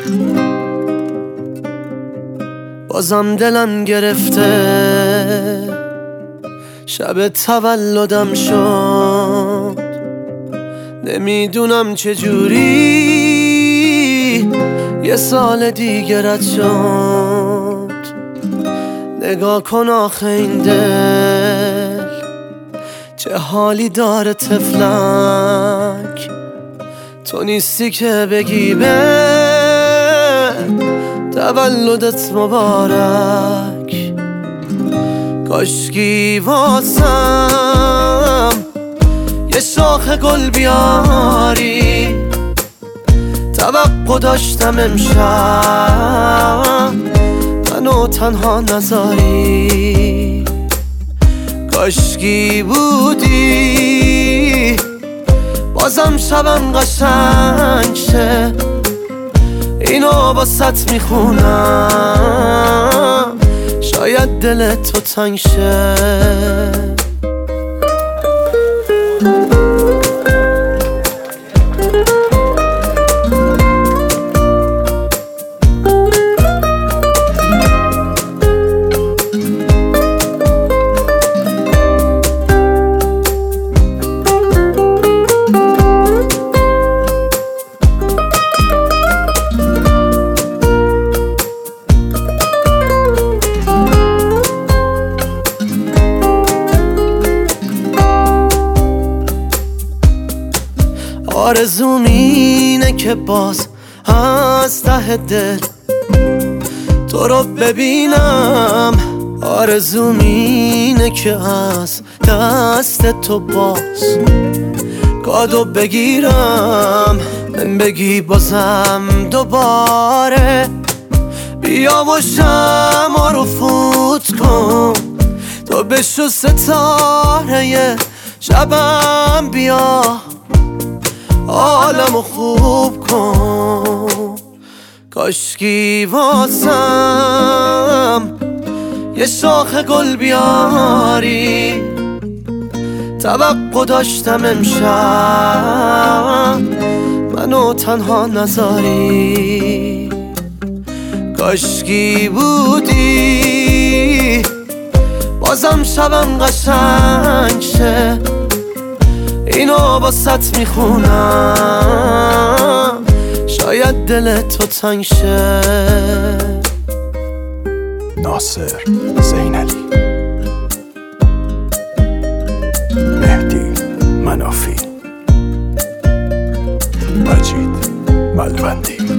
بازم دلم گرفته، شب تولدم شد، نمیدونم چجوری یه سال دیگه رد شد. نگاه کن آخه این دل چه حالی داره طفلک، تو نیستی که بگی به تولدت مبارک. کاشکی واسم یه شاخ گل بیاری، توقع داشتم امشب منو تنها نذاری. کاشکی بودی بازم شبم قشنگ شه، اینو واسط میخونم شاید دلت تو تنگ شه. آرزوم اینه که باز از ته دل تو رو ببینم، آرزوم اینه که از دست تو باز کادو بگیرم، من بگی بازم دوباره بیا و شمع رو فوت کن، تو بشو ستاره شبم، بیا عالمو خوب کن. کاشکی واسم یه شاخ گل بیاری، توقع داشتم امشب منو تنها نذاری. کاشکی بودی بازم شبم قشنگ شه، اینو واسط میخونم شاید دلت تو تنگ شه. ناصر زینالی، مهدی منافی، مجید ملوندی.